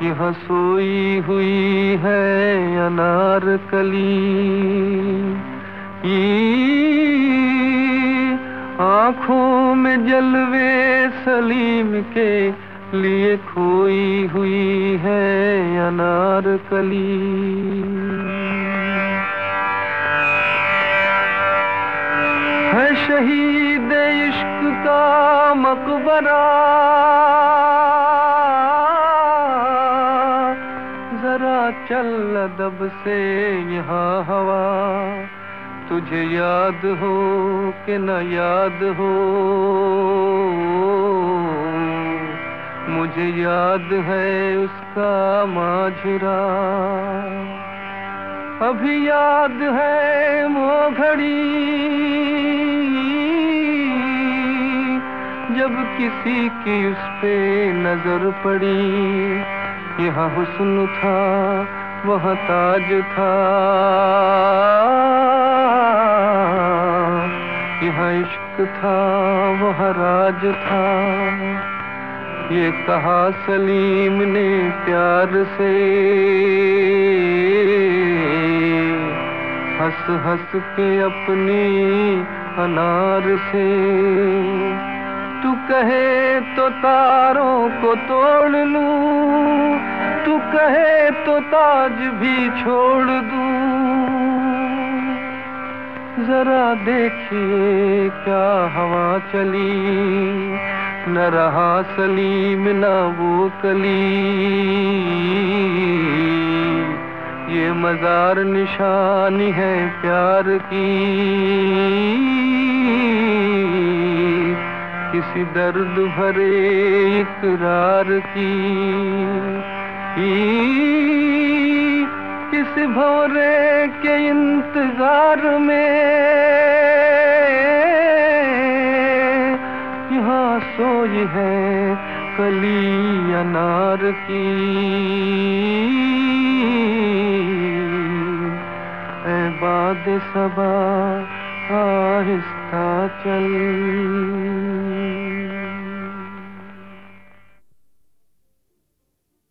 यहाँ सोई हुई है अनारकली, आँखों में जलवे सलीम के लिए खोई हुई है अनारकली। है शहीद इश्क का मकबरा, जरा चल अदब से यहाँ हवा, तुझे याद हो कि न याद हो, मुझे याद है उसका माजरा। अभी याद है वो घड़ी जब किसी की उस पे नजर पड़ी, यहाँ हुस्न था वहाँ ताज था, यहाँ इश्क था वहाँ राज था। ये कहा सलीम ने प्यार से, हंस हंस के अपनी अनार से। तू कहे तो तारों को तोड़ लूं, तू कहे तो ताज भी छोड़ दूं, जरा देखिए क्या हवा चली, न रहा सलीम न वो कली। ये मजार निशानी है प्यार की, किसी दर्द भरे इकरार की, किस भौरे के इंतजार में यहाँ सोई है कली अनार की। ऐ बाद सबा आहिस्ता चल।